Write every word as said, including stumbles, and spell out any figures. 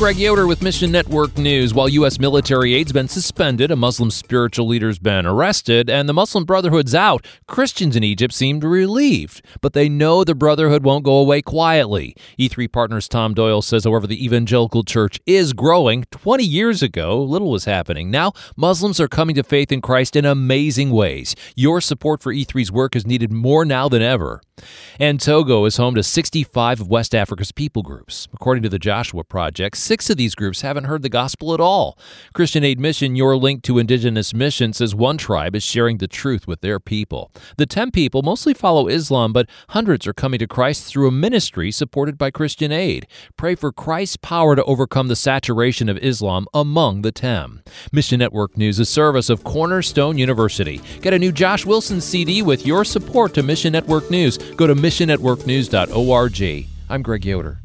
Greg Yoder with Mission Network News. While U S military aid's been suspended, a Muslim spiritual leader's been arrested, and the Muslim Brotherhood's out, Christians in Egypt seemed relieved. But they know the Brotherhood won't go away quietly. E three Partners' Tom Doyle says, however, the evangelical church is growing. twenty years ago, little was happening. Now, Muslims are coming to faith in Christ in amazing ways. Your support for E three's work is needed more now than ever. And Togo is home to sixty-five of West Africa's people groups. According to the Joshua Project, six of these groups haven't heard the gospel at all. Christian Aid Mission, your link to indigenous mission, says one tribe is sharing the truth with their people. The ten people mostly follow Islam, but hundreds are coming to Christ through a ministry supported by Christian Aid. Pray for Christ's power to overcome the saturation of Islam among the ten. Mission Network News, a service of Cornerstone University. Get a new Josh Wilson C D with your support to Mission Network News. Go to mission network news dot org. I'm Greg Yoder.